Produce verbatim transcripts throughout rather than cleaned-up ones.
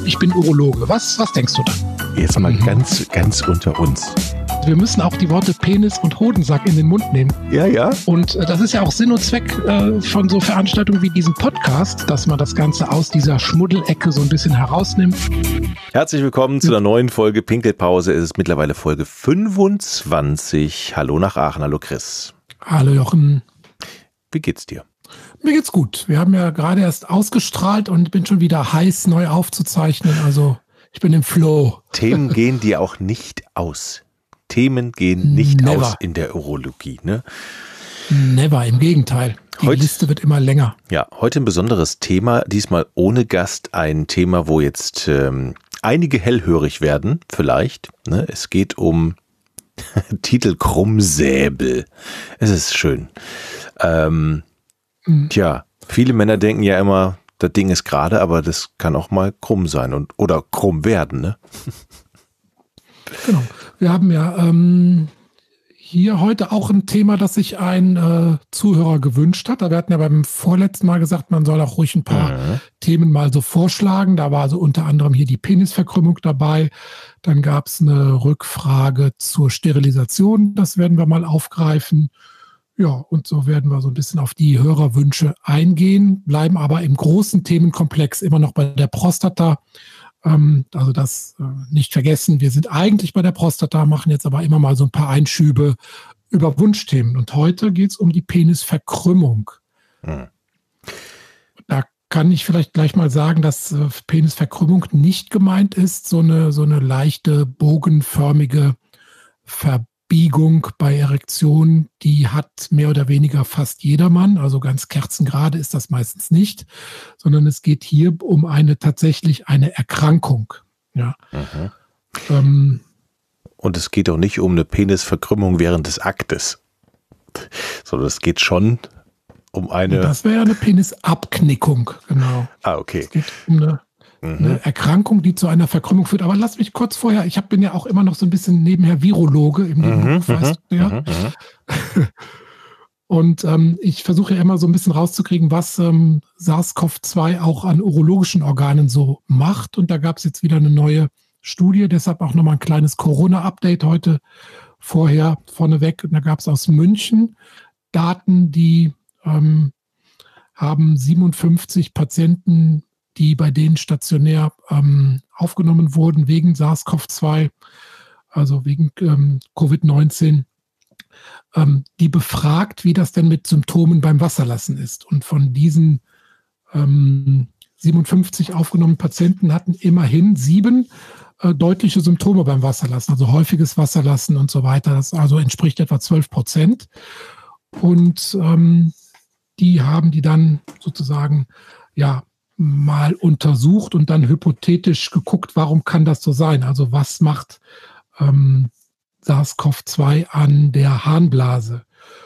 ich bin Urologe. Was, was denkst du dann? Jetzt mal mhm. ganz, ganz unter uns. Wir müssen auch die Worte Penis und Hodensack in den Mund nehmen. Ja, ja. Und äh, das ist ja auch Sinn und Zweck äh, von so Veranstaltungen wie diesem Podcast, dass man das Ganze aus dieser Schmuddelecke so ein bisschen herausnimmt. Herzlich willkommen zu einer neuen Folge Pinkelpause. Es ist mittlerweile Folge fünfundzwanzig. Hallo nach Aachen. Hallo Chris. Hallo Jochen. Wie geht's dir? Mir geht's gut. Wir haben ja gerade erst ausgestrahlt und bin schon wieder heiß, neu aufzuzeichnen. Also ich bin im Flow. Themen gehen dir auch nicht aus. Themen gehen nicht Never. aus in der Urologie, ne? Never, im Gegenteil. Die Heute, Liste wird immer länger. Ja, heute ein besonderes Thema, diesmal ohne Gast, ein Thema, wo jetzt ähm, einige hellhörig werden, vielleicht. Ne? Es geht um Titel Krummsäbel. Es ist schön. Ähm, mhm. Tja, viele Männer denken ja immer, das Ding ist gerade, aber das kann auch mal krumm sein und oder krumm werden, ne? Genau. Wir haben ja ähm, hier heute auch ein Thema, das sich ein äh, Zuhörer gewünscht hat. Wir hatten ja beim vorletzten Mal gesagt, man soll auch ruhig ein paar mhm. Themen mal so vorschlagen. Da war also unter anderem hier die Penisverkrümmung dabei. Dann gab es eine Rückfrage zur Sterilisation. Das werden wir mal aufgreifen. Ja, und so werden wir so ein bisschen auf die Hörerwünsche eingehen, bleiben aber im großen Themenkomplex immer noch bei der Prostata. Also das äh, nicht vergessen, wir sind eigentlich bei der Prostata, machen jetzt aber immer mal so ein paar Einschübe über Wunschthemen. Und heute geht es um die Penisverkrümmung. Hm. Da kann ich vielleicht gleich mal sagen, dass äh, Penisverkrümmung nicht gemeint ist, so eine, so eine leichte, bogenförmige Verbiegung bei Erektion, die hat mehr oder weniger fast jedermann, also ganz kerzengerade ist das meistens nicht, sondern es geht hier um eine tatsächlich eine Erkrankung. Ja. Mhm. Ähm, Und es geht auch nicht um eine Penisverkrümmung während des Aktes, sondern es geht schon um eine... Das wäre ja eine Penisabknickung, genau. Ah, okay. Es geht um eine Eine Erkrankung, die zu einer Verkrümmung führt. Aber lass mich kurz vorher, ich hab, bin ja auch immer noch so ein bisschen nebenher Virologe im Nebenberuf, mhm, weißt du ja. Mhm, Und ähm, ich versuche ja immer so ein bisschen rauszukriegen, was ähm, SARS-CoV zwei auch an urologischen Organen so macht. Und da gab es jetzt wieder eine neue Studie, deshalb auch nochmal ein kleines Corona-Update heute vorher vorneweg. Und da gab es aus München Daten, die ähm, haben siebenundfünfzig Patienten, die bei denen stationär ähm, aufgenommen wurden wegen SARS-CoV zwei, also wegen ähm, Covid neunzehn, ähm, die befragt, wie das denn mit Symptomen beim Wasserlassen ist. Und von diesen ähm, siebenundfünfzig aufgenommenen Patienten hatten immerhin sieben äh, deutliche Symptome beim Wasserlassen, also häufiges Wasserlassen und so weiter. Das also entspricht etwa zwölf Prozent. Und ähm, die haben die dann sozusagen, ja, mal untersucht und dann hypothetisch geguckt, warum kann das so sein? Also was macht ähm, SARS-CoV zwei an der Harnblase?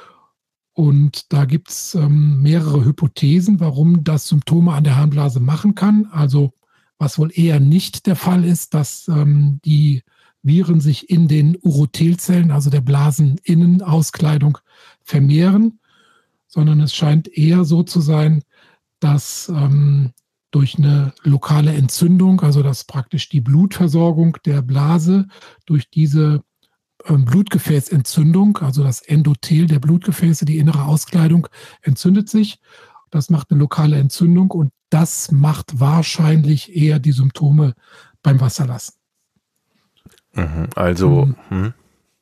Und da gibt es ähm, mehrere Hypothesen, warum das Symptome an der Harnblase machen kann. Also was wohl eher nicht der Fall ist, dass ähm, die Viren sich in den Urothelzellen, also der Blaseninnenauskleidung, vermehren, sondern es scheint eher so zu sein, dass ähm, durch eine lokale Entzündung, also dass praktisch die Blutversorgung der Blase durch diese ähm, Blutgefäßentzündung, also das Endothel der Blutgefäße, die innere Auskleidung, entzündet sich. Das macht eine lokale Entzündung und das macht wahrscheinlich eher die Symptome beim Wasserlassen. Mhm, also ähm, hm.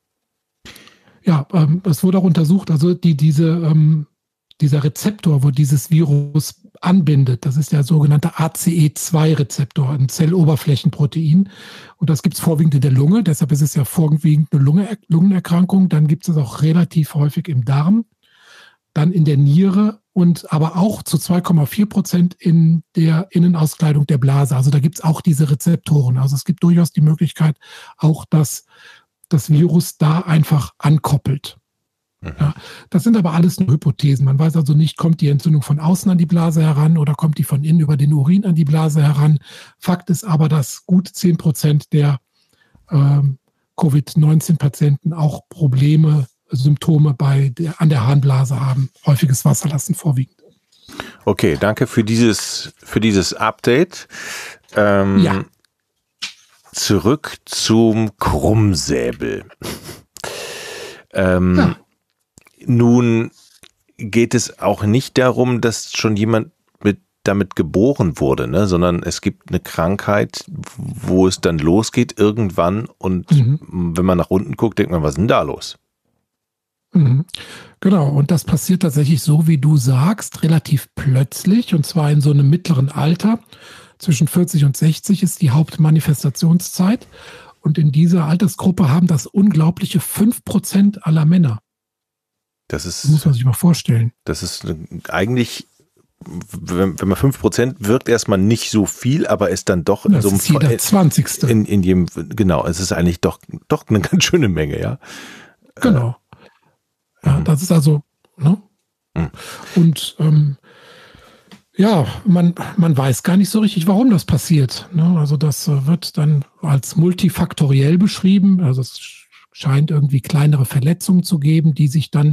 Ja, ähm, es wurde auch untersucht, also die, diese ähm, dieser Rezeptor, wo dieses Virus anbindet, das ist der sogenannte A C E zwei Rezeptor, ein Zelloberflächenprotein. Und das gibt es vorwiegend in der Lunge, deshalb ist es ja vorwiegend eine Lunge, Lungenerkrankung. Dann gibt es auch relativ häufig im Darm, dann in der Niere und aber auch zu zwei Komma vier Prozent in der Innenauskleidung der Blase. Also da gibt es auch diese Rezeptoren. Also es gibt durchaus die Möglichkeit, auch dass das Virus da einfach ankoppelt. Ja, das sind aber alles nur Hypothesen. Man weiß also nicht, kommt die Entzündung von außen an die Blase heran oder kommt die von innen über den Urin an die Blase heran. Fakt ist aber, dass gut zehn Prozent der ähm, Covid neunzehn Patienten auch Probleme, Symptome bei der, an der Harnblase haben. Häufiges Wasserlassen vorwiegend. Okay, danke für dieses, für dieses Update. Ähm, ja. Zurück zum Krummsäbel. ähm, ja. Nun geht es auch nicht darum, dass schon jemand mit, damit geboren wurde, ne? Sondern es gibt eine Krankheit, wo es dann losgeht irgendwann und mhm. wenn man nach unten guckt, denkt man, was ist denn da los? Mhm. Genau, und das passiert tatsächlich so, wie du sagst, relativ plötzlich, und zwar in so einem mittleren Alter. Zwischen vierzig und sechzig ist die Hauptmanifestationszeit, und in dieser Altersgruppe haben das unglaubliche fünf Prozent aller Männer. Das ist, das muss man sich mal vorstellen. Das ist eigentlich, wenn, wenn man fünf Prozent wirkt, erstmal nicht so viel, aber ist dann doch in das so einem ist jeder zwanzigste. In, in jedem, genau, es ist eigentlich doch, doch eine ganz schöne Menge, ja. Genau. Ja, mhm. das ist also, ne? Mhm. Und ähm, ja, man, man weiß gar nicht so richtig, warum das passiert. Ne? Also das wird dann als multifaktoriell beschrieben. Also es scheint irgendwie kleinere Verletzungen zu geben, die sich dann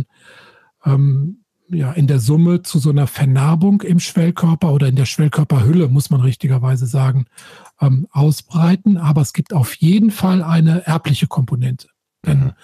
ähm, ja, in der Summe zu so einer Vernarbung im Schwellkörper oder in der Schwellkörperhülle, muss man richtigerweise sagen, ähm, ausbreiten. Aber es gibt auf jeden Fall eine erbliche Komponente. Denn mhm.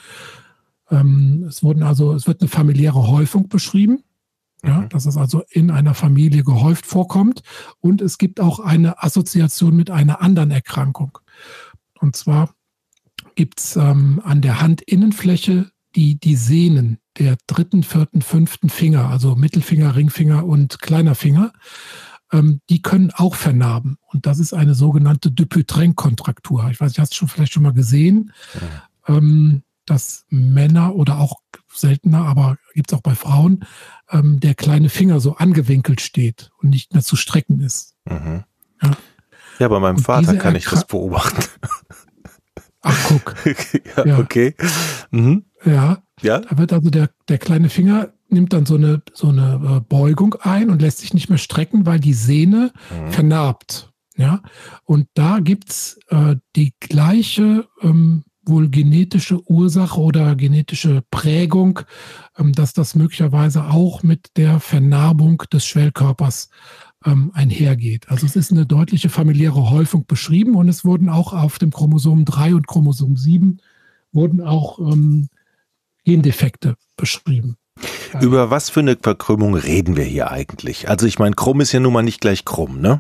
ähm, es wurden also, es wird eine familiäre Häufung beschrieben. Ja, dass es also in einer Familie gehäuft vorkommt, und es gibt auch eine Assoziation mit einer anderen Erkrankung. Und zwar gibt es ähm, an der Handinnenfläche die, die Sehnen der dritten, vierten, fünften Finger, also Mittelfinger, Ringfinger und kleiner Finger, ähm, die können auch vernarben. Und das ist eine sogenannte Dupuytren-Kontraktur. Ich weiß nicht, hast du schon vielleicht schon mal gesehen, ja. ähm, dass Männer oder auch seltener, aber gibt es auch bei Frauen, ähm, der kleine Finger so angewinkelt steht und nicht mehr zu strecken ist. Mhm. Ja. ja, bei meinem und Vater kann ich das beobachten. Ach, guck. ja, ja, okay. Mhm. Ja, ja, da wird also der, der kleine Finger nimmt dann so eine, so eine Beugung ein und lässt sich nicht mehr strecken, weil die Sehne mhm. vernarbt. Ja, und da gibt es äh, die gleiche ähm, wohl genetische Ursache oder genetische Prägung, ähm, dass das möglicherweise auch mit der Vernarbung des Schwellkörpers ähm, einhergeht. Also es ist eine deutliche familiäre Häufung beschrieben, und es wurden auch auf dem Chromosom drei und Chromosom sieben wurden auch ähm, Gendefekte beschrieben. Über was für eine Verkrümmung reden wir hier eigentlich? Also ich meine, krumm ist ja nun mal nicht gleich krumm, ne?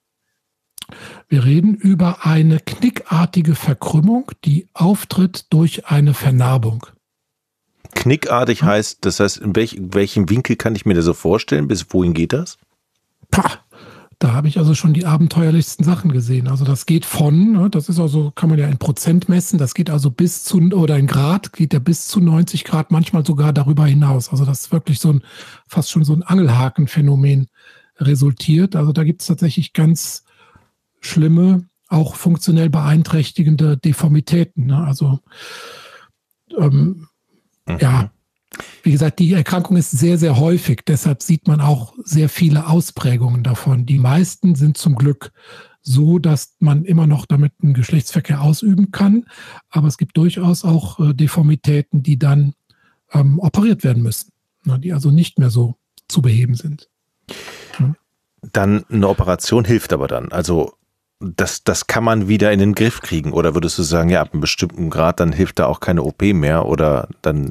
Wir reden über eine knickartige Verkrümmung, die auftritt durch eine Vernarbung. Knickartig ja. heißt, das heißt, in welch, welchem Winkel kann ich mir das so vorstellen? Bis wohin geht das? Pah, da habe ich also schon die abenteuerlichsten Sachen gesehen. Also das geht von, ne, das ist also, kann man ja in Prozent messen, das geht also bis zu, oder in Grad, geht ja bis zu neunzig Grad, manchmal sogar darüber hinaus. Also das ist wirklich so ein, fast schon so ein Angelhakenphänomen resultiert. Also da gibt es tatsächlich ganz schlimme, auch funktionell beeinträchtigende Deformitäten. Ne? Also ähm, mhm. ja, wie gesagt, die Erkrankung ist sehr, sehr häufig. Deshalb sieht man auch sehr viele Ausprägungen davon. Die meisten sind zum Glück so, dass man immer noch damit einen Geschlechtsverkehr ausüben kann. Aber es gibt durchaus auch äh, Deformitäten, die dann ähm, operiert werden müssen, ne? Die also nicht mehr so zu beheben sind. Hm? Dann eine Operation hilft aber dann. Also Das, das kann man wieder in den Griff kriegen, oder würdest du sagen, ja, ab einem bestimmten Grad, dann hilft da auch keine O P mehr, oder dann?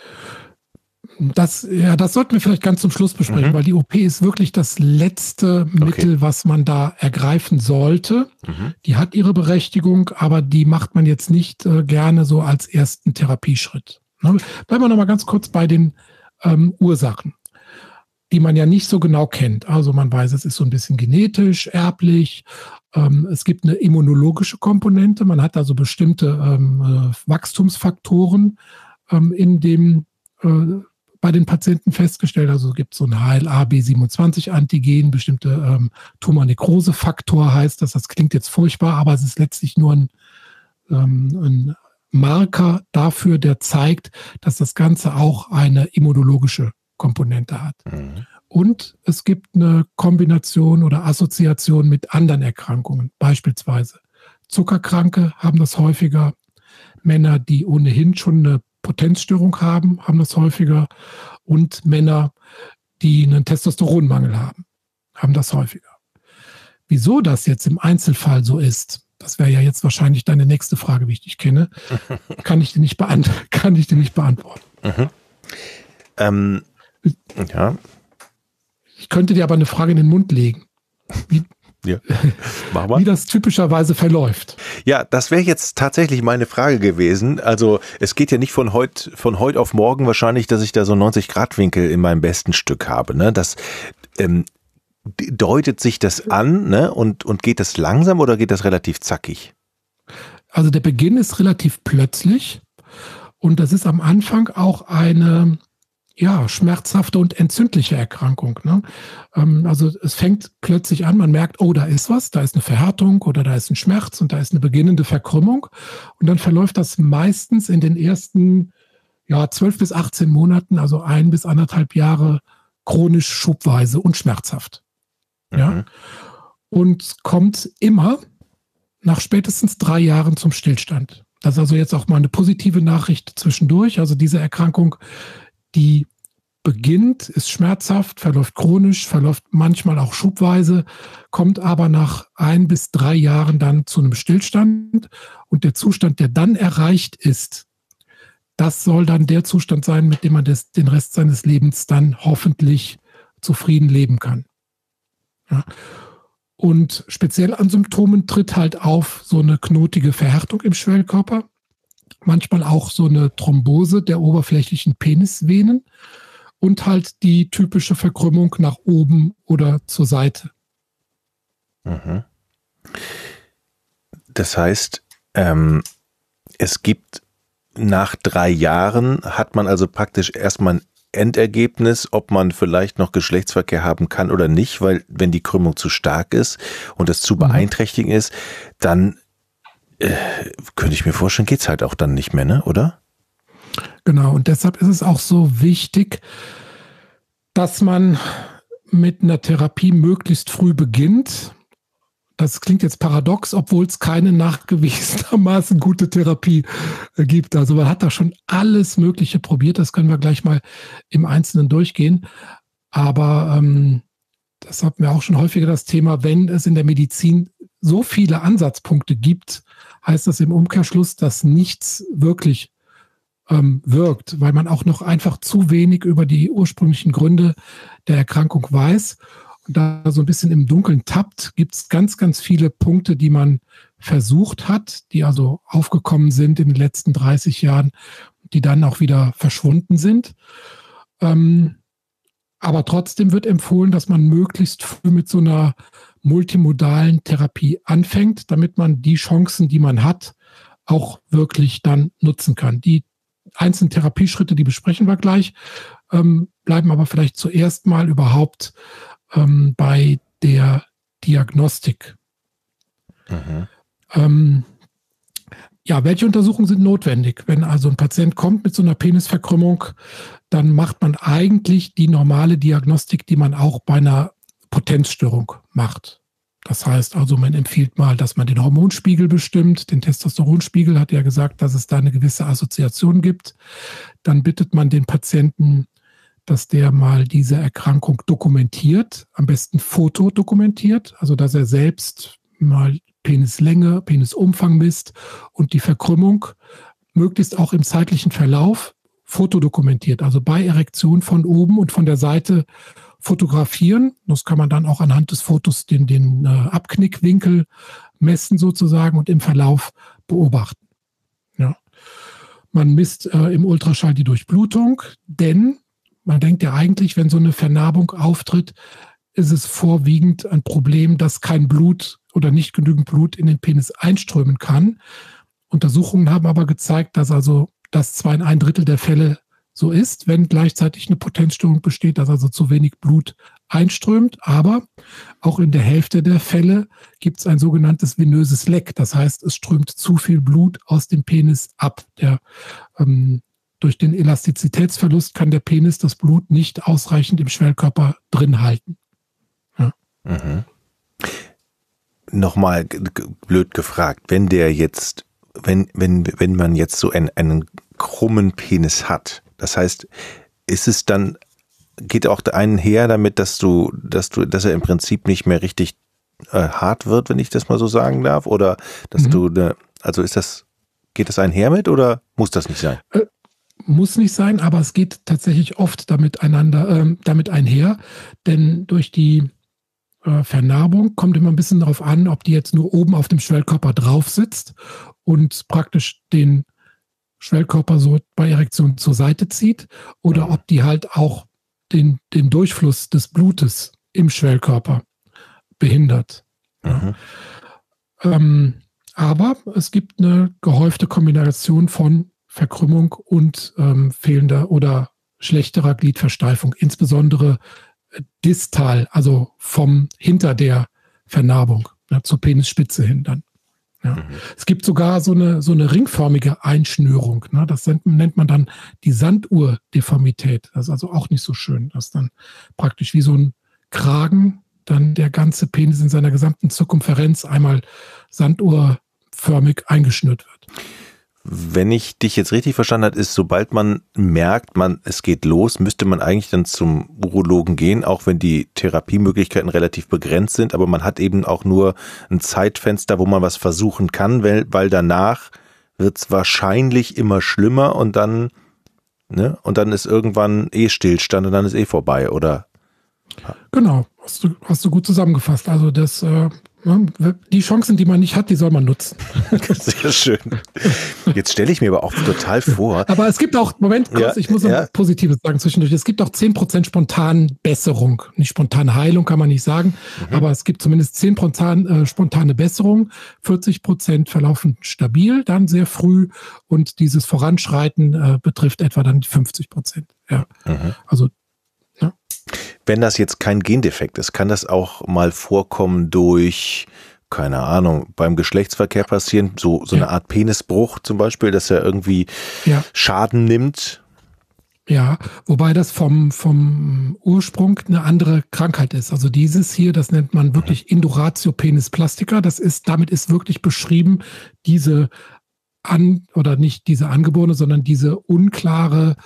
Das, ja, das sollten wir vielleicht ganz zum Schluss besprechen, mhm. weil die O P ist wirklich das letzte Mittel, okay. was man da ergreifen sollte. Mhm. Die hat ihre Berechtigung, aber die macht man jetzt nicht äh, gerne so als ersten Therapieschritt. Ne? Bleiben wir nochmal ganz kurz bei den ähm, Ursachen, die man ja nicht so genau kennt. Also man weiß, es ist so ein bisschen genetisch, erblich. Ähm, es gibt eine immunologische Komponente. Man hat also bestimmte ähm, äh, Wachstumsfaktoren ähm, in dem, äh, bei den Patienten festgestellt. Also es gibt so ein H L A B siebenundzwanzig Antigen, bestimmte ähm, Tumornekrose-Faktor heißt das. Das klingt jetzt furchtbar, aber es ist letztlich nur ein, ähm, ein Marker dafür, der zeigt, dass das Ganze auch eine immunologische Komponente hat. Mhm. Und es gibt eine Kombination oder Assoziation mit anderen Erkrankungen. Beispielsweise Zuckerkranke haben das häufiger. Männer, die ohnehin schon eine Potenzstörung haben, haben das häufiger. Und Männer, die einen Testosteronmangel haben, haben das häufiger. Wieso das jetzt im Einzelfall so ist, das wäre ja jetzt wahrscheinlich deine nächste Frage, wie ich dich kenne, kann ich dir nicht, beant- kann ich dir nicht beantworten. Mhm. Ähm, ja. Ich könnte dir aber eine Frage in den Mund legen, wie, ja. Mach mal. wie das typischerweise verläuft. Ja, das wäre jetzt tatsächlich meine Frage gewesen. Also es geht ja nicht von heute von heut auf morgen wahrscheinlich, dass ich da so einen neunzig Grad Winkel in meinem besten Stück habe. Ne? Das ähm, deutet sich das an, ne? und, und geht das langsam oder geht das relativ zackig? Also der Beginn ist relativ plötzlich und das ist am Anfang auch eine ja, schmerzhafte und entzündliche Erkrankung. Ne? Ähm, also es fängt plötzlich an, man merkt, oh, da ist was, da ist eine Verhärtung oder da ist ein Schmerz und da ist eine beginnende Verkrümmung. Und dann verläuft das meistens in den ersten ja, zwölf bis achtzehn Monaten, also ein bis anderthalb Jahre, chronisch schubweise und schmerzhaft. Mhm. Ja? Und kommt immer nach spätestens drei Jahren zum Stillstand. Das ist also jetzt auch mal eine positive Nachricht zwischendurch. Also diese Erkrankung, die beginnt, ist schmerzhaft, verläuft chronisch, verläuft manchmal auch schubweise, kommt aber nach ein bis drei Jahren dann zu einem Stillstand. Und der Zustand, der dann erreicht ist, das soll dann der Zustand sein, mit dem man das, den Rest seines Lebens dann hoffentlich zufrieden leben kann. Ja. Und speziell an Symptomen tritt halt auf so eine knotige Verhärtung im Schwellkörper, manchmal auch so eine Thrombose der oberflächlichen Penisvenen und halt die typische Verkrümmung nach oben oder zur Seite. Mhm. Das heißt, ähm, es gibt nach drei Jahren hat man also praktisch erstmal ein Endergebnis, ob man vielleicht noch Geschlechtsverkehr haben kann oder nicht, weil wenn die Krümmung zu stark ist und das zu beeinträchtigen ist, dann äh, könnte ich mir vorstellen, geht's halt auch dann nicht mehr, ne? Oder? Genau, und deshalb ist es auch so wichtig, dass man mit einer Therapie möglichst früh beginnt. Das klingt jetzt paradox, obwohl es keine nachgewiesenermaßen gute Therapie äh, gibt. Also man hat da schon alles Mögliche probiert. Das können wir gleich mal im Einzelnen durchgehen. Aber ähm, das hatten wir auch schon häufiger das Thema, wenn es in der Medizin so viele Ansatzpunkte gibt, heißt das im Umkehrschluss, dass nichts wirklich ähm, wirkt, weil man auch noch einfach zu wenig über die ursprünglichen Gründe der Erkrankung weiß. Und da so ein bisschen im Dunkeln tappt, gibt es ganz, ganz viele Punkte, die man versucht hat, die also aufgekommen sind in den letzten dreißig Jahren, die dann auch wieder verschwunden sind. Ähm, aber trotzdem wird empfohlen, dass man möglichst früh mit so einer multimodalen Therapie anfängt, damit man die Chancen, die man hat, auch wirklich dann nutzen kann. Die einzelnen Therapieschritte, die besprechen wir gleich, ähm, bleiben aber vielleicht zuerst mal überhaupt ähm, bei der Diagnostik. Mhm. Ähm, ja, welche Untersuchungen sind notwendig? Wenn also ein Patient kommt mit so einer Penisverkrümmung, dann macht man eigentlich die normale Diagnostik, die man auch bei einer Potenzstörung macht. Das heißt also, man empfiehlt mal, dass man den Hormonspiegel bestimmt. Den Testosteronspiegel hat ja gesagt, dass es da eine gewisse Assoziation gibt. Dann bittet man den Patienten, dass der mal diese Erkrankung dokumentiert, am besten fotodokumentiert, also dass er selbst mal Penislänge, Penisumfang misst und die Verkrümmung möglichst auch im zeitlichen Verlauf fotodokumentiert, also bei Erektion von oben und von der Seite fotografieren. Das kann man dann auch anhand des Fotos den, den äh, Abknickwinkel messen sozusagen und im Verlauf beobachten. Ja. Man misst äh, im Ultraschall die Durchblutung, denn man denkt ja eigentlich, wenn so eine Vernarbung auftritt, ist es vorwiegend ein Problem, dass kein Blut oder nicht genügend Blut in den Penis einströmen kann. Untersuchungen haben aber gezeigt, dass also das zwar in ein Drittel der Fälle so ist, wenn gleichzeitig eine Potenzstörung besteht, dass also zu wenig Blut einströmt. Aber auch in der Hälfte der Fälle gibt es ein sogenanntes venöses Leck. Das heißt, es strömt zu viel Blut aus dem Penis ab. Der ähm, Durch den Elastizitätsverlust kann der Penis das Blut nicht ausreichend im Schwellkörper drin halten. Ja. Mhm. Nochmal g- g- blöd gefragt, wenn der jetzt, wenn, wenn, wenn man jetzt so einen, einen krummen Penis hat, das heißt, ist es dann, geht auch der einen her damit, dass du, dass du, dass er im Prinzip nicht mehr richtig äh, hart wird, wenn ich das mal so sagen darf? Oder dass mhm. du, ne, also ist das, geht das einher mit oder muss das nicht sein? Äh, muss nicht sein, aber es geht tatsächlich oft damit einander, äh, damit einher, denn durch die äh, Vernarbung kommt immer ein bisschen darauf an, ob die jetzt nur oben auf dem Schwellkörper drauf sitzt und praktisch den Schwellkörper so bei Erektion zur Seite zieht oder ob die halt auch den, den Durchfluss des Blutes im Schwellkörper behindert. Mhm. Ähm, aber es gibt eine gehäufte Kombination von Verkrümmung und ähm, fehlender oder schlechterer Gliedversteifung, insbesondere distal, also vom hinter der Vernarbung, ja, zur Penisspitze hin dann. Ja. Mhm. Es gibt sogar so eine, so eine ringförmige Einschnürung. Ne? Das nennt man dann die Sanduhrdeformität. Das ist also auch nicht so schön. Das ist dann praktisch wie so ein Kragen, dann der ganze Penis in seiner gesamten Zirkumferenz einmal sanduhrförmig eingeschnürt wird. Wenn ich dich jetzt richtig verstanden habe, ist, sobald man merkt, man, es geht los, müsste man eigentlich dann zum Urologen gehen, auch wenn die Therapiemöglichkeiten relativ begrenzt sind, aber man hat eben auch nur ein Zeitfenster, wo man was versuchen kann, weil, weil danach wird es wahrscheinlich immer schlimmer und dann, ne, und dann ist irgendwann eh Stillstand und dann ist eh vorbei, oder? Genau, hast du, hast du gut zusammengefasst. Also das, äh, die Chancen, die man nicht hat, die soll man nutzen. Sehr schön. Jetzt stelle ich mir aber auch total vor. Aber es gibt auch, Moment, kurz, ja, ich muss noch ja. was Positives sagen zwischendurch. Es gibt auch zehn Prozent spontane Besserung. Nicht spontane Heilung, kann man nicht sagen, mhm. aber es gibt zumindest zehn Prozent äh, spontane Besserung. vierzig Prozent verlaufen stabil, dann sehr früh und dieses Voranschreiten äh, betrifft etwa dann die fünfzig Prozent. Ja. Mhm. Also wenn das jetzt kein Gendefekt ist, kann das auch mal vorkommen durch, keine Ahnung, beim Geschlechtsverkehr passieren, so, so ja. eine Art Penisbruch zum Beispiel, dass er irgendwie ja. Schaden nimmt? Ja, wobei das vom, vom Ursprung eine andere Krankheit ist. Also dieses hier, das nennt man wirklich Induratio Penis Plastica. Das ist, damit ist wirklich beschrieben, diese an, oder nicht diese angeborene, sondern diese unklare,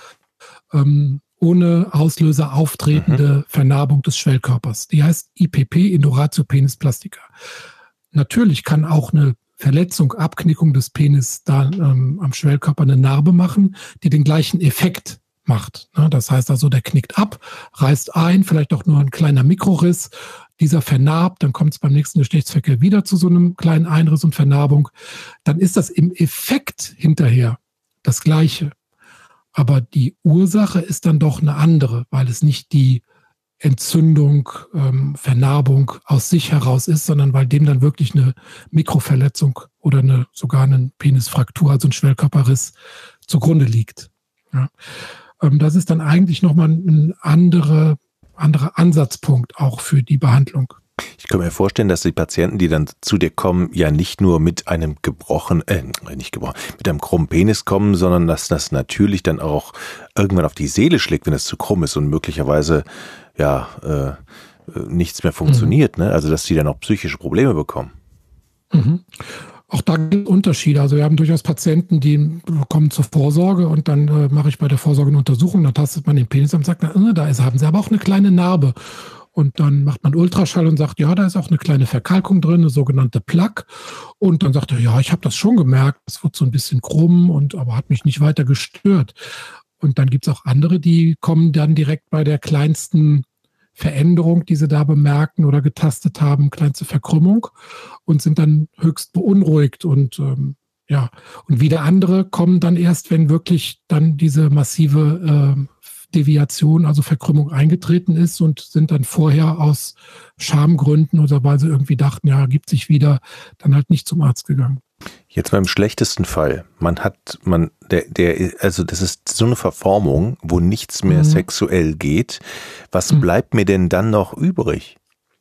ähm, ohne Auslöser auftretende mhm. Vernarbung des Schwellkörpers. Die heißt I P P, Induratio Penis Plastica. Natürlich kann auch eine Verletzung, Abknickung des Penis da ähm, am Schwellkörper eine Narbe machen, die den gleichen Effekt macht. Ne? Das heißt also, der knickt ab, reißt ein, vielleicht auch nur ein kleiner Mikroriss. Dieser vernarbt, dann kommt es beim nächsten Geschlechtsverkehr wieder zu so einem kleinen Einriss und Vernarbung. Dann ist das im Effekt hinterher das Gleiche. Aber die Ursache ist dann doch eine andere, weil es nicht die Entzündung, ähm, Vernarbung aus sich heraus ist, sondern weil dem dann wirklich eine Mikroverletzung oder eine, sogar eine Penisfraktur, also ein Schwellkörperriss zugrunde liegt. Ja. Ähm, das ist dann eigentlich nochmal ein andere, anderer Ansatzpunkt auch für die Behandlung. Ich kann mir vorstellen, dass die Patienten, die dann zu dir kommen, ja nicht nur mit einem gebrochen, äh, nicht gebrochen, mit einem krummen Penis kommen, sondern dass das natürlich dann auch irgendwann auf die Seele schlägt, wenn es zu krumm ist und möglicherweise ja äh, nichts mehr funktioniert, mhm. ne? Also dass die dann auch psychische Probleme bekommen. Mhm. Auch da gibt es Unterschiede. Also wir haben durchaus Patienten, die kommen zur Vorsorge und dann äh, mache ich bei der Vorsorge eine Untersuchung, dann tastet man den Penis und sagt, na, da ist, haben sie aber auch eine kleine Narbe. Und dann macht man Ultraschall und sagt, ja, da ist auch eine kleine Verkalkung drin, eine sogenannte Plaque. Und dann sagt er, ja, ich habe das schon gemerkt, es wird so ein bisschen krumm, und aber hat mich nicht weiter gestört. Und dann gibt es auch andere, die kommen dann direkt bei der kleinsten Veränderung, die sie da bemerken oder getastet haben, kleinste Verkrümmung, und sind dann höchst beunruhigt. Und ähm, ja, und wieder andere kommen dann erst, wenn wirklich dann diese massive äh, Deviation, also Verkrümmung eingetreten ist, und sind dann vorher aus Schamgründen oder weil sie irgendwie dachten, ja, gibt sich wieder, dann halt nicht zum Arzt gegangen. Jetzt beim schlechtesten Fall, man hat, man, der, der, also das ist so eine Verformung, wo nichts mehr mhm. sexuell geht. Was mhm. bleibt mir denn dann noch übrig?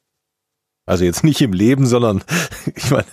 Also jetzt nicht im Leben, sondern ich meine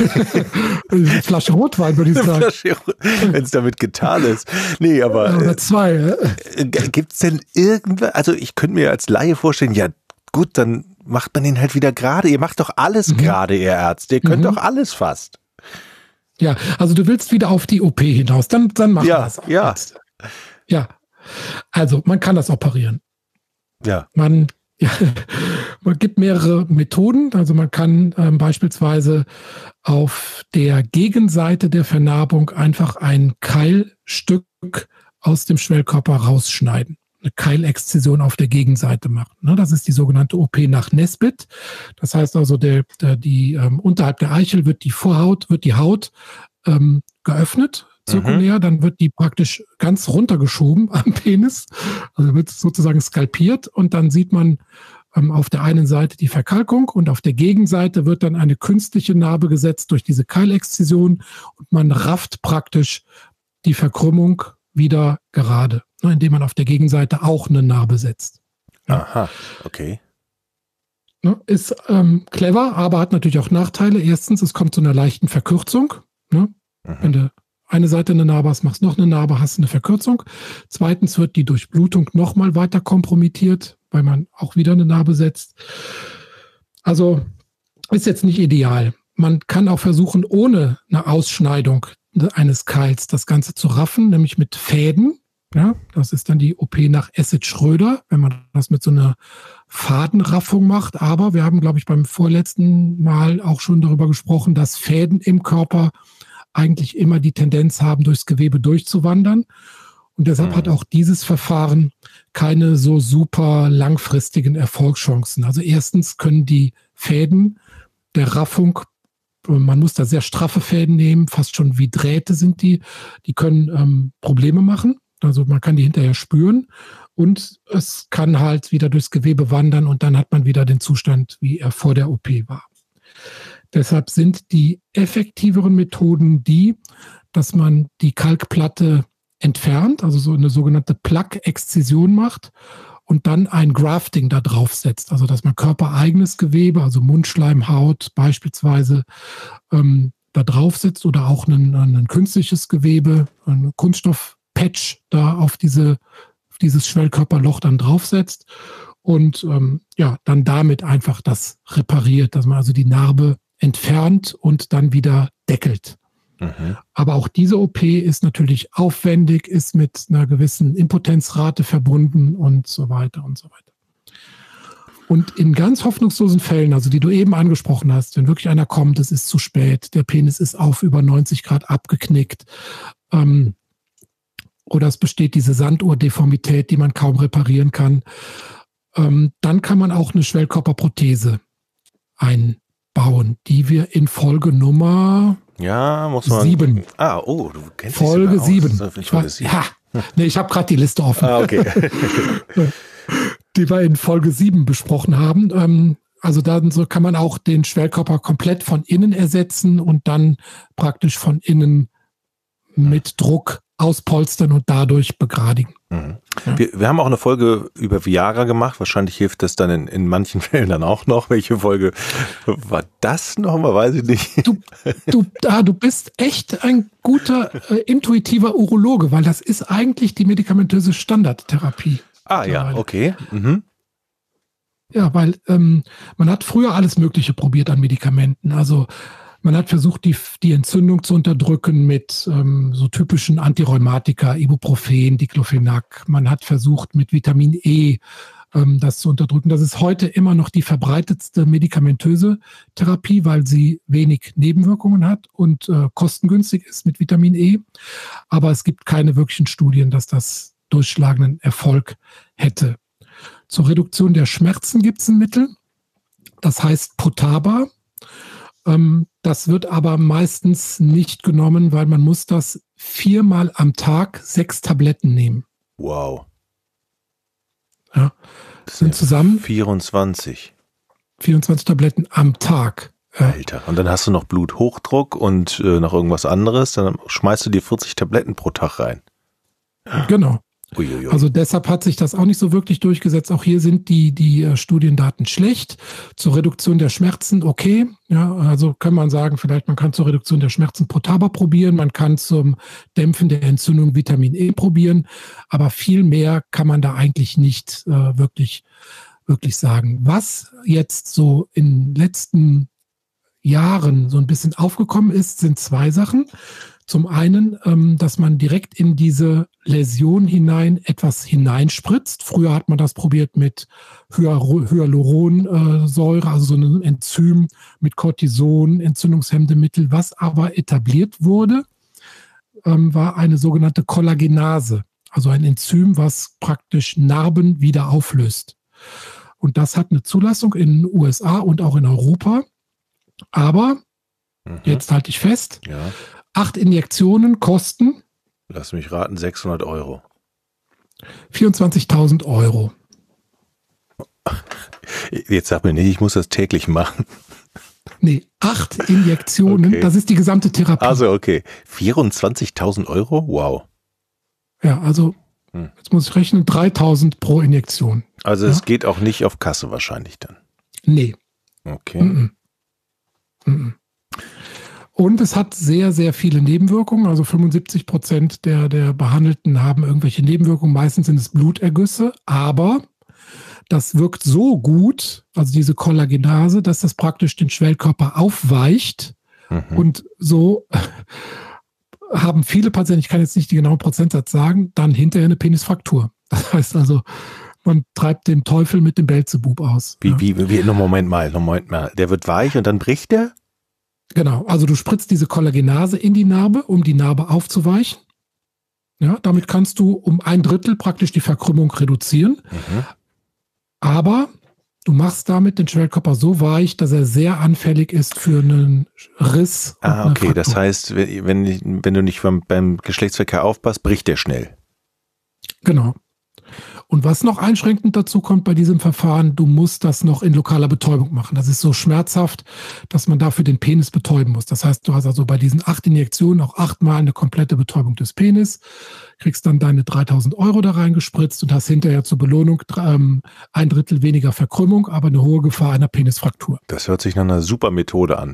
eine Flasche Rotwein, würde ich sagen. Wenn es damit getan ist. Nee, aber oder zwei. Äh, gibt es denn irgendwas, also ich könnte mir als Laie vorstellen, ja gut, dann macht man den halt wieder gerade. Ihr macht doch alles mhm. gerade, ihr Ärzte. Ihr könnt mhm. doch alles fast. Ja, also du willst wieder auf die O P hinaus. Dann, dann machen ja, wir das auch. Ja, ja. Also man kann das operieren. Ja. Man Ja, man gibt mehrere Methoden. Also man kann ähm, beispielsweise auf der Gegenseite der Vernarbung einfach ein Keilstück aus dem Schwellkörper rausschneiden. Eine Keilexzision auf der Gegenseite machen. Ne, das ist die sogenannte O P nach Nesbitt. Das heißt also, der, der, die ähm, unterhalb der Eichel wird die Vorhaut, wird die Haut ähm, geöffnet, zirkulär, mhm. Dann wird die praktisch ganz runtergeschoben am Penis, also wird sozusagen skalpiert und dann sieht man ähm, auf der einen Seite die Verkalkung und auf der Gegenseite wird dann eine künstliche Narbe gesetzt durch diese Keilexzision und man rafft praktisch die Verkrümmung wieder gerade, ne, indem man auf der Gegenseite auch eine Narbe setzt. Ja. Aha, okay. Ne, ist ähm, clever, aber hat natürlich auch Nachteile. Erstens, es kommt zu einer leichten Verkürzung. Ne? Mhm. Wenn du eine Seite eine Narbe hast, machst noch eine Narbe, hast eine Verkürzung. Zweitens wird die Durchblutung nochmal weiter kompromittiert, weil man auch wieder eine Narbe setzt. Also ist jetzt nicht ideal. Man kann auch versuchen, ohne eine Ausschneidung eines Keils das Ganze zu raffen, nämlich mit Fäden. Ja, das ist dann die O P nach Essig-Schröder, wenn man das mit so einer Fadenraffung macht. Aber wir haben, glaube ich, beim vorletzten Mal auch schon darüber gesprochen, dass Fäden im Körper eigentlich immer die Tendenz haben, durchs Gewebe durchzuwandern. Und deshalb mhm. hat auch dieses Verfahren keine so super langfristigen Erfolgschancen. Also erstens können die Fäden der Raffung, man muss da sehr straffe Fäden nehmen, fast schon wie Drähte sind die, die können ähm, Probleme machen. Also man kann die hinterher spüren und es kann halt wieder durchs Gewebe wandern und dann hat man wieder den Zustand, wie er vor der O P war. Deshalb sind die effektiveren Methoden die, dass man die Kalkplatte entfernt, also so eine sogenannte Plaque-Exzision macht und dann ein Grafting da drauf setzt. Also dass man körpereigenes Gewebe, also Mundschleimhaut beispielsweise, ähm, da drauf setzt oder auch ein, ein künstliches Gewebe, ein Kunststoffpatch da auf, diese, auf dieses Schwellkörperloch dann draufsetzt und ähm, ja, dann damit einfach das repariert, dass man also die Narbe entfernt und dann wieder deckelt. Mhm. Aber auch diese O P ist natürlich aufwendig, ist mit einer gewissen Impotenzrate verbunden und so weiter und so weiter. Und in ganz hoffnungslosen Fällen, also die du eben angesprochen hast, wenn wirklich einer kommt, es ist zu spät, der Penis ist auf über neunzig Grad abgeknickt, ähm, oder es besteht diese Sanduhrdeformität, die man kaum reparieren kann, ähm, dann kann man auch eine Schwellkörperprothese einbauen, die wir in Folge Nummer ja, muss man. sieben. Ah, oh, du kennst Folge dich sieben. aus. Ich war, ja, nee, ich habe gerade die Liste offen. Ah, okay. Die wir in Folge sieben besprochen haben. Ähm, also dann so kann man auch den Schwellkörper komplett von innen ersetzen und dann praktisch von innen mit Druck auspolstern und dadurch begradigen. Mhm. Ja. Wir, wir haben auch eine Folge über Viagra gemacht. Wahrscheinlich hilft das dann in, in manchen Fällen dann auch noch. Welche Folge war das nochmal? Weiß ich nicht. Du, du, ah, du bist echt ein guter, äh, intuitiver Urologe, weil das ist eigentlich die medikamentöse Standardtherapie. Ah ja, okay. Mhm. Ja, weil ähm, man hat früher alles Mögliche probiert an Medikamenten. Also man hat versucht, die, die Entzündung zu unterdrücken mit ähm, so typischen Antirheumatika, Ibuprofen, Diclofenac. Man hat versucht, mit Vitamin E ähm, das zu unterdrücken. Das ist heute immer noch die verbreitetste medikamentöse Therapie, weil sie wenig Nebenwirkungen hat und äh, kostengünstig ist mit Vitamin E. Aber es gibt keine wirklichen Studien, dass das durchschlagenden Erfolg hätte. Zur Reduktion der Schmerzen gibt es ein Mittel. Das heißt Potaba. Das wird aber meistens nicht genommen, weil man muss das viermal am Tag sechs Tabletten nehmen. Wow. Ja, das sind zusammen vierundzwanzig. vierundzwanzig Tabletten am Tag. Alter, und dann hast du noch Bluthochdruck und äh, noch irgendwas anderes, dann schmeißt du dir vierzig Tabletten pro Tag rein. Genau. Uiuiui. Also deshalb hat sich das auch nicht so wirklich durchgesetzt. Auch hier sind die, die äh, Studiendaten schlecht. Zur Reduktion der Schmerzen, okay. Ja, also kann man sagen, vielleicht man kann zur Reduktion der Schmerzen Potaba probieren, man kann zum Dämpfen der Entzündung Vitamin E probieren, aber viel mehr kann man da eigentlich nicht äh, wirklich, wirklich sagen. Was jetzt so in den letzten Jahren so ein bisschen aufgekommen ist, sind zwei Sachen. Zum einen, ähm, dass man direkt in diese Läsion hinein etwas hineinspritzt. Früher hat man das probiert mit Hyal- Hyaluronsäure, also so einem Enzym mit Cortison, Entzündungshemmemittel. Was aber etabliert wurde, ähm, war eine sogenannte Kollagenase, also ein Enzym, was praktisch Narben wieder auflöst. Und das hat eine Zulassung in den U S A und auch in Europa. Aber, mhm. jetzt halte ich fest, ja. acht Injektionen kosten, lass mich raten, sechshundert Euro. vierundzwanzigtausend Euro. Jetzt sag mir nicht, ich muss das täglich machen. Nee, acht Injektionen, okay. Das ist die gesamte Therapie. Also okay, vierundzwanzigtausend Euro? Wow. Ja, also hm. jetzt muss ich rechnen, dreitausend pro Injektion. Also ja? Es geht auch nicht auf Kasse wahrscheinlich dann? Nee. Okay. Mm-mm. Mm-mm. Und es hat sehr, sehr viele Nebenwirkungen. Also fünfundsiebzig Prozent der, der Behandelten haben irgendwelche Nebenwirkungen. Meistens sind es Blutergüsse. Aber das wirkt so gut, also diese Kollagenase, dass das praktisch den Schwellkörper aufweicht. Mhm. Und so haben viele Patienten, ich kann jetzt nicht die genauen Prozentsatz sagen, dann hinterher eine Penisfraktur. Das heißt also, man treibt den Teufel mit dem Beelzebub aus. Wie, ja. wie, wie, no, Moment mal, no, Moment mal. Der wird weich und dann bricht der? Genau, also du spritzt diese Kollagenase in die Narbe, um die Narbe aufzuweichen. Ja, damit kannst du um ein Drittel praktisch die Verkrümmung reduzieren. Mhm. Aber du machst damit den Schwellkörper so weich, dass er sehr anfällig ist für einen Riss. Ah, okay, Fraktur. Das heißt, wenn, wenn du nicht beim, beim Geschlechtsverkehr aufpasst, bricht der schnell. Genau. Und was noch einschränkend dazu kommt bei diesem Verfahren, du musst das noch in lokaler Betäubung machen. Das ist so schmerzhaft, dass man dafür den Penis betäuben muss. Das heißt, du hast also bei diesen acht Injektionen auch achtmal eine komplette Betäubung des Penis, kriegst dann deine dreitausend Euro da reingespritzt und hast hinterher zur Belohnung ähm, ein Drittel weniger Verkrümmung, aber eine hohe Gefahr einer Penisfraktur. Das hört sich nach einer super Methode an.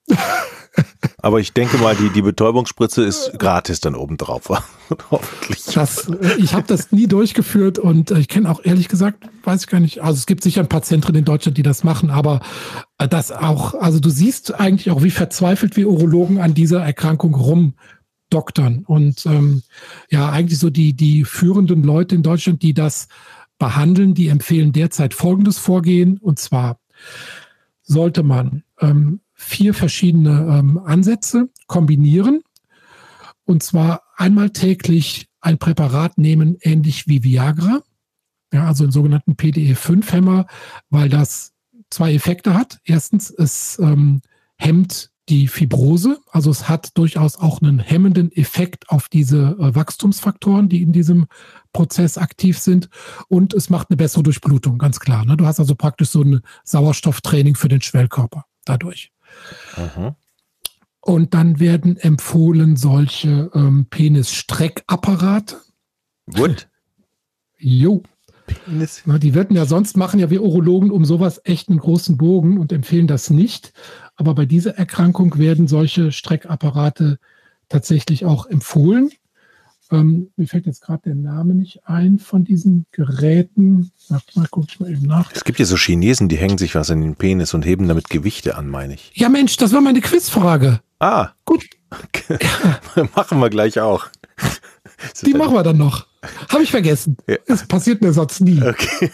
Aber ich denke mal, die, die Betäubungsspritze ist gratis dann obendrauf. Hoffentlich. Das, ich habe das nie durchgeführt und ich kenne auch ehrlich gesagt, weiß ich gar nicht, also es gibt sicher ein paar Zentren in Deutschland, die das machen, aber das auch, also du siehst eigentlich auch, wie verzweifelt wir Urologen an dieser Erkrankung rumdoktern. Und ähm, ja, eigentlich so die, die führenden Leute in Deutschland, die das behandeln, die empfehlen derzeit folgendes Vorgehen, und zwar sollte man ähm, vier verschiedene ähm, Ansätze kombinieren. Und zwar einmal täglich ein Präparat nehmen, ähnlich wie Viagra. Ja, also einen sogenannten P D E fünf Hämmer, weil das zwei Effekte hat. Erstens, es ähm, hemmt die Fibrose. Also es hat durchaus auch einen hemmenden Effekt auf diese äh, Wachstumsfaktoren, die in diesem Prozess aktiv sind. Und es macht eine bessere Durchblutung, ganz klar. Ne? Du hast also praktisch so ein Sauerstofftraining für den Schwellkörper dadurch. Aha. Und dann werden empfohlen solche ähm, Penisstreckapparate. What? Jo. Penis. Na, die werden ja sonst, machen ja wir Urologen um sowas echt einen großen Bogen und empfehlen das nicht. Aber bei dieser Erkrankung werden solche Streckapparate tatsächlich auch empfohlen. Ähm, mir fällt jetzt gerade der Name nicht ein von diesen Geräten. Warte mal, guck ich mal eben nach. Es gibt ja so Chinesen, die hängen sich was in den Penis und heben damit Gewichte an, meine ich. Ja Mensch, das war meine Quizfrage. Ah. Gut. Okay. Machen wir gleich auch. Die machen wir dann noch. Habe ich vergessen. Ja. Das passiert mir sonst nie. Okay.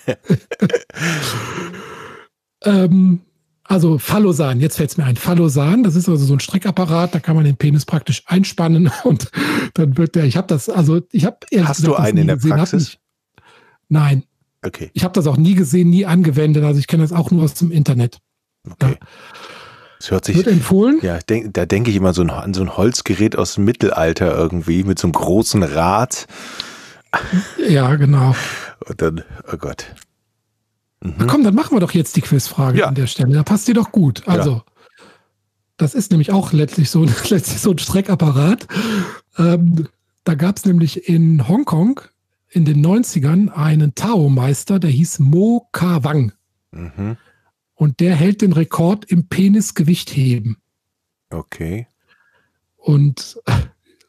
ähm, also Phallosan, jetzt fällt es mir ein. Phallosan, das ist also so ein Streckapparat, da kann man den Penis praktisch einspannen und dann wird der, ich habe das, also ich habe Hast gesagt, du einen in der gesehen, Praxis? Nein. Okay. Ich habe das auch nie gesehen, nie angewendet, also ich kenne das auch nur aus dem Internet. Okay. Ja. Das hört sich, wird empfohlen. Ja, denk, da denke ich immer so ein, an so ein Holzgerät aus dem Mittelalter irgendwie mit so einem großen Rad. Ja, genau. Und dann, oh Gott. Mhm. Na komm, dann machen wir doch jetzt die Quizfrage ja. an der Stelle. Da passt die doch gut. Also, ja. Das ist nämlich auch letztlich so, letztlich so ein Streckapparat. Ähm, da gab es nämlich in Hongkong in den neunzigern einen Tao-Meister, der hieß Mo Ka Wang. Mhm. Und der hält den Rekord im Penisgewichtheben. Okay. Und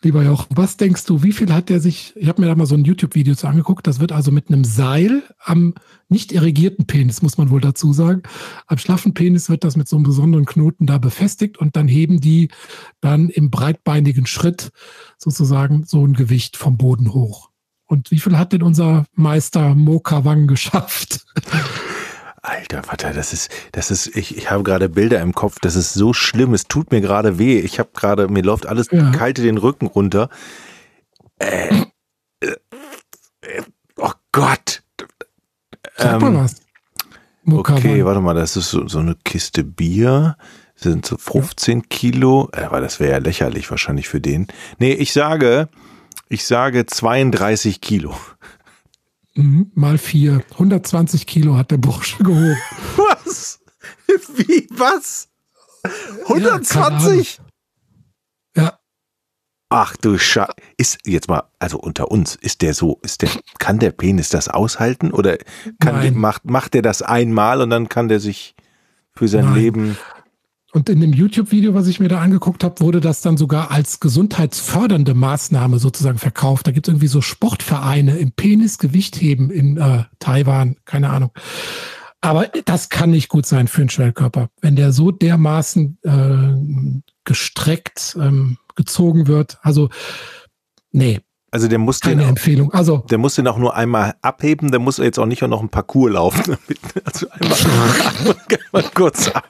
Lieber Jochen, was denkst du, wie viel hat der sich, ich habe mir da mal so ein YouTube-Video zu angeguckt, das wird also mit einem Seil am nicht irrigierten Penis, muss man wohl dazu sagen, am schlaffen Penis wird das mit so einem besonderen Knoten da befestigt und dann heben die dann im breitbeinigen Schritt sozusagen so ein Gewicht vom Boden hoch. Und wie viel hat denn unser Meister Mo Kawang geschafft? Alter Vater, das ist, das ist, ich, ich habe gerade Bilder im Kopf, das ist so schlimm, es tut mir gerade weh. Ich habe gerade, mir läuft alles ja. kalte den Rücken runter. Äh, äh, äh, oh Gott. Sag mal ähm, was. Okay, warte mal, das ist so, so eine Kiste Bier, das sind so fünfzehn Kilo, aber das wäre ja lächerlich wahrscheinlich für den. Nee, ich sage, ich sage zweiunddreißig Kilo. Mhm, mal vier. hundertzwanzig Kilo hat der Bursche gehoben. Was? Wie? Was? hundertzwanzig? Ja. ja. Ach du Scheiße. Ist jetzt mal, also unter uns, ist der so, ist der, kann der Penis das aushalten? Oder kann der, macht, macht der das einmal und dann kann der sich für sein Nein. Leben. Und in dem YouTube-Video, was ich mir da angeguckt habe, wurde das dann sogar als gesundheitsfördernde Maßnahme sozusagen verkauft. Da gibt es irgendwie so Sportvereine im Penisgewichtheben in äh, Taiwan, keine Ahnung. Aber das kann nicht gut sein für einen Schwellkörper. Wenn der so dermaßen äh, gestreckt ähm, gezogen wird, also nee. Also der muss Keine den auch, Empfehlung. Also der muss den auch nur einmal abheben, der muss jetzt auch nicht noch einen Parcours laufen. Also einmal, einmal kurz ab.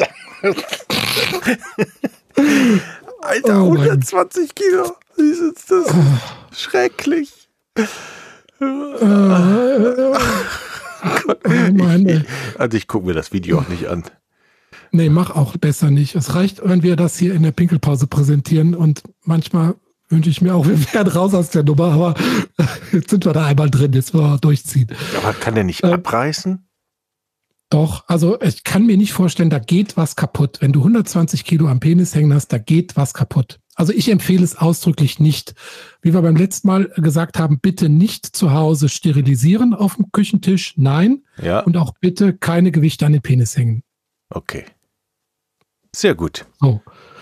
Alter, oh hundertzwanzig Kilo. Wie ist das? Oh. Schrecklich. Oh, Mann, ich, also ich gucke mir das Video auch nicht an. Nee, mach auch besser nicht. Es reicht, wenn wir das hier in der Pinkelpause präsentieren und manchmal wünsche ich mir auch, wir werden raus aus der Nummer, aber jetzt sind wir da einmal drin, jetzt wollen wir durchziehen. Aber kann der nicht äh, abreißen? Doch, also ich kann mir nicht vorstellen, da geht was kaputt. Wenn du hundertzwanzig Kilo am Penis hängen hast, da geht was kaputt. Also ich empfehle es ausdrücklich nicht. Wie wir beim letzten Mal gesagt haben, bitte nicht zu Hause sterilisieren auf dem Küchentisch, nein. Ja. Und auch bitte keine Gewichte an den Penis hängen. Okay. Sehr gut. So.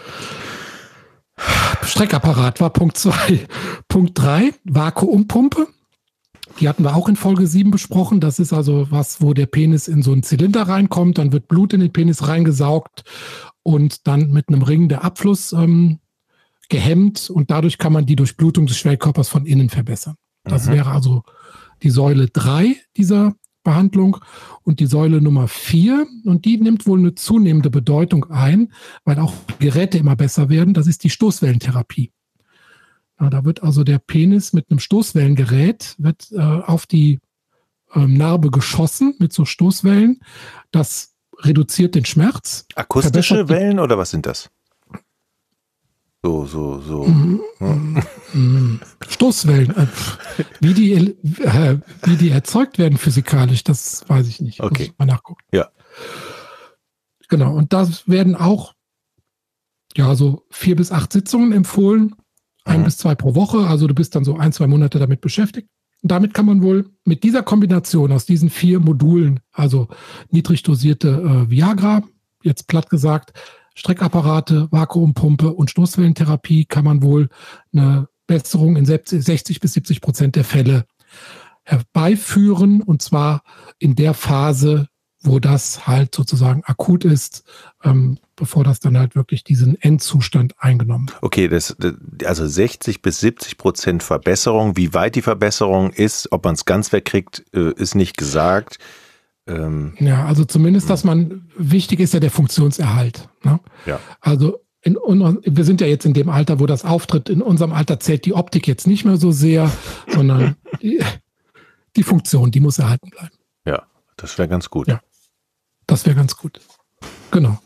Streckapparat war Punkt zwei. Punkt drei, Vakuumpumpe. Die hatten wir auch in Folge sieben besprochen. Das ist also was, wo der Penis in so einen Zylinder reinkommt, dann wird Blut in den Penis reingesaugt und dann mit einem Ring der Abfluss ähm, gehemmt und dadurch kann man die Durchblutung des Schwellkörpers von innen verbessern. Das mhm. wäre also die Säule drei dieser Behandlung und die Säule Nummer vier und die nimmt wohl eine zunehmende Bedeutung ein, weil auch Geräte immer besser werden. Das ist die Stoßwellentherapie. Ja, da wird also der Penis mit einem Stoßwellengerät wird äh, auf die ähm, Narbe geschossen mit so Stoßwellen. Das reduziert den Schmerz. Akustische Wellen oder was sind das? So, so, so. Mm, mm, mm. Stoßwellen. Äh, wie, die, äh, wie die erzeugt werden physikalisch, das weiß ich nicht. Okay. Muss ich mal nachgucken. Ja. Genau. Und da werden auch ja so vier bis acht Sitzungen empfohlen. Ein mhm. bis zwei pro Woche. Also du bist dann so ein, zwei Monate damit beschäftigt. Und damit kann man wohl mit dieser Kombination aus diesen vier Modulen, also niedrig dosierte äh, Viagra, jetzt platt gesagt, Streckapparate, Vakuumpumpe und Stoßwellentherapie, kann man wohl eine Besserung in sechzig bis siebzig Prozent der Fälle herbeiführen. Und zwar in der Phase, wo das halt sozusagen akut ist, ähm, bevor das dann halt wirklich diesen Endzustand eingenommen hat. Okay, das, also sechzig bis siebzig Prozent Verbesserung. Wie weit die Verbesserung ist, ob man es ganz wegkriegt, ist nicht gesagt. Ähm, ja, also zumindest, dass man, wichtig ist ja der Funktionserhalt. Ne? Ja. Also in, wir sind ja jetzt in dem Alter, wo das auftritt. In unserem Alter zählt die Optik jetzt nicht mehr so sehr, sondern die, die Funktion, die muss erhalten bleiben. Ja, das wäre ganz gut. Ja, das wäre ganz gut. Genau.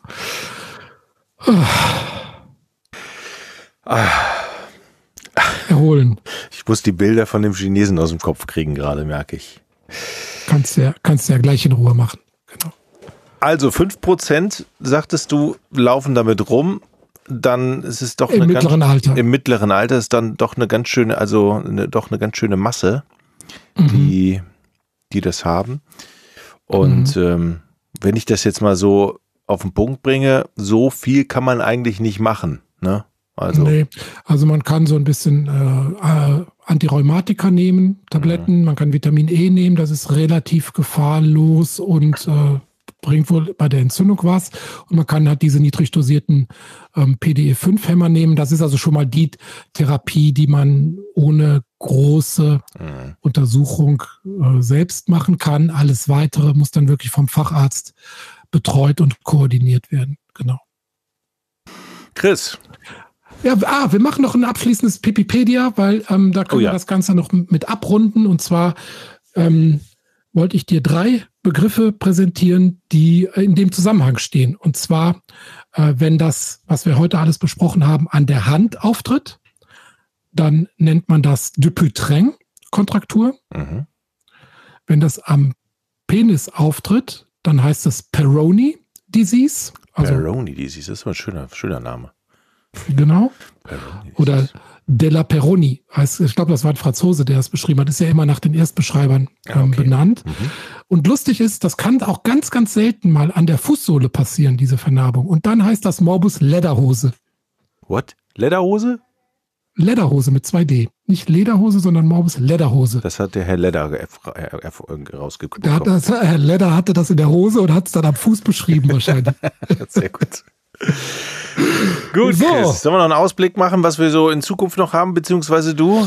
Ah. Erholen. Ich muss die Bilder von dem Chinesen aus dem Kopf kriegen gerade, merke ich. Kannst ja, kannst ja gleich in Ruhe machen. Genau. Also fünf Prozent, sagtest du, laufen damit rum. Dann ist es doch im eine mittleren ganz, Alter. Im mittleren Alter ist dann doch eine ganz schöne, also eine, doch eine ganz schöne Masse, mhm. die, die das haben. Und mhm. ähm, wenn ich das jetzt mal so auf den Punkt bringe, so viel kann man eigentlich nicht machen. Ne? Also, nee, also man kann so ein bisschen äh, Antirheumatika nehmen, Tabletten, mhm. man kann Vitamin E nehmen, das ist relativ gefahrlos und äh, bringt wohl bei der Entzündung was. Und man kann halt diese niedrig dosierten ähm, P D E fünf Hämmer nehmen. Das ist also schon mal die Therapie, die man ohne große mhm. Untersuchung äh, selbst machen kann. Alles Weitere muss dann wirklich vom Facharzt betreut und koordiniert werden. Genau. Chris. Ja, ah, wir machen noch ein abschließendes Pipipedia, weil ähm, da können oh, ja. wir das Ganze noch mit abrunden. Und zwar ähm, wollte ich dir drei Begriffe präsentieren, die in dem Zusammenhang stehen. Und zwar, äh, wenn das, was wir heute alles besprochen haben, an der Hand auftritt, dann nennt man das Dupuytren-Kontraktur. Mhm. Wenn das am Penis auftritt, dann heißt es Peyronie-Disease. Also, Peyronie-Disease, das ist ein schöner, schöner Name. Genau. Oder Della Peroni heißt, ich glaube, das war ein Franzose, der das beschrieben hat. Ist ja immer nach den Erstbeschreibern ähm, okay. benannt. Mhm. Und lustig ist, das kann auch ganz, ganz selten mal an der Fußsohle passieren, diese Vernarbung. Und dann heißt das Morbus Lederhose. What? Lederhose? Lederhose mit zwei D. Nicht Lederhose, sondern Morbus Lederhose. Das hat der Herr Leder rausgeguckt. Der hat das, Herr Leder hatte das in der Hose und hat es dann am Fuß beschrieben wahrscheinlich. Sehr gut. Gut, so. Chris, sollen wir noch einen Ausblick machen, was wir so in Zukunft noch haben, beziehungsweise du?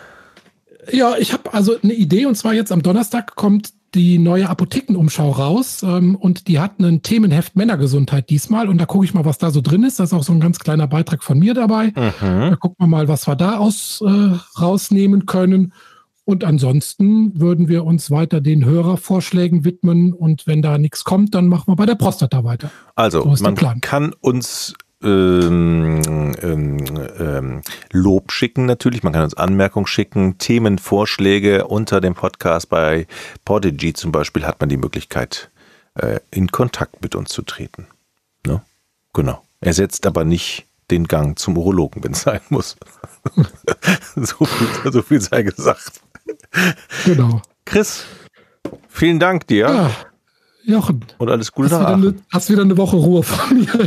Ja, ich habe also eine Idee, und zwar jetzt am Donnerstag kommt die neue Apothekenumschau raus ähm, und die hat ein Themenheft Männergesundheit diesmal und da gucke ich mal, was da so drin ist. Da ist auch so ein ganz kleiner Beitrag von mir dabei. Mhm. Da gucken wir mal, was wir da aus, äh, rausnehmen können. Und ansonsten würden wir uns weiter den Hörervorschlägen widmen und wenn da nichts kommt, dann machen wir bei der Prostata weiter. Also so man kann uns ähm, ähm, ähm, Lob schicken natürlich, man kann uns Anmerkungen schicken, Themenvorschläge unter dem Podcast. Bei Podigy zum Beispiel hat man die Möglichkeit, äh, in Kontakt mit uns zu treten. Ne? Genau. Ersetzt aber nicht den Gang zum Urologen, wenn es sein muss. so, viel, so viel sei gesagt. Genau. Chris, vielen Dank dir. Ja, Jochen. Und alles Gute nach Aachen. Eine, hast wieder eine Woche Ruhe von mir.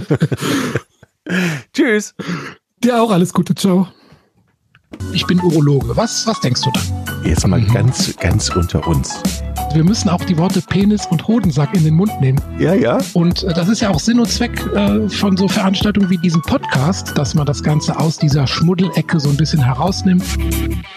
Tschüss. Dir auch alles Gute. Ciao. Ich bin Urologe. Was, was denkst du da? Jetzt mal mhm. ganz, ganz unter uns. Wir müssen auch die Worte Penis und Hodensack in den Mund nehmen. Ja, ja. Und äh, das ist ja auch Sinn und Zweck äh, von so Veranstaltungen wie diesem Podcast, dass man das Ganze aus dieser Schmuddelecke so ein bisschen herausnimmt.